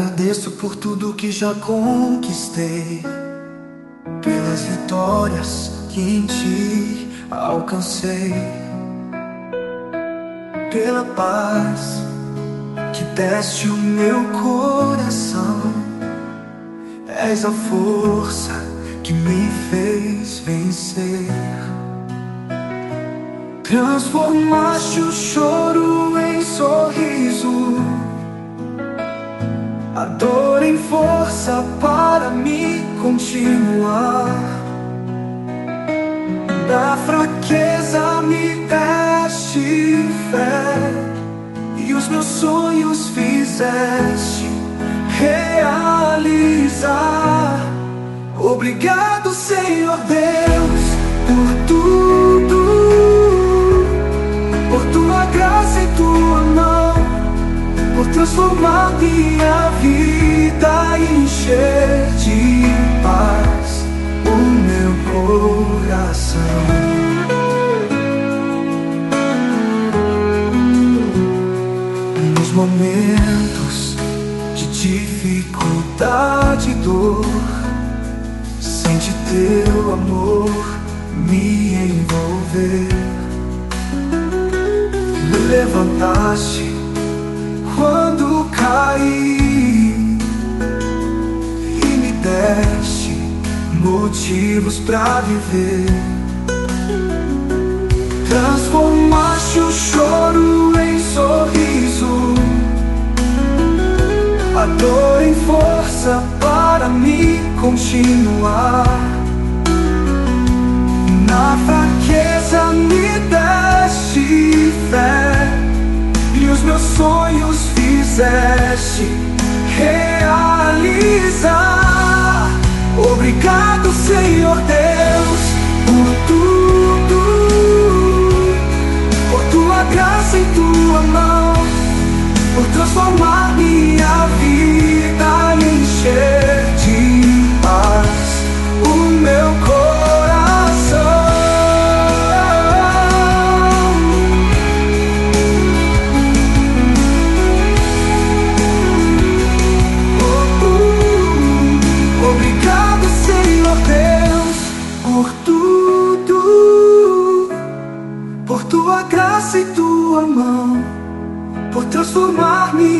Agradeço por tudo que já conquistei, pelas vitórias que em ti alcancei, pela paz que deste o meu coração. És a força que me fez vencer. Transformaste o choro em sorriso, a dor em força para me continuar. Da fraqueza me deste fé, e os meus sonhos fizeste realizar. Obrigado, Senhor Deus, por tudo, por tua graça e tua mão, por transformar minha vida e encher de paz o meu coração. Nos momentos de dificuldade e dor, sente teu amor me envolver. Me levantaste quando caí e me deste motivos pra viver. Transformaste o choro em sorriso, a dor em força para me continuar. Na fraqueza me deste fé, e os meus sonhos fizeste realizar. Obrigado, Senhor Deus, por tudo, por tua graça e tua mão, por transformar minha vida e encher de paz o meu coração. Obrigado, Senhor Deus, por tudo, por tua graça e tua mão, por transformar minha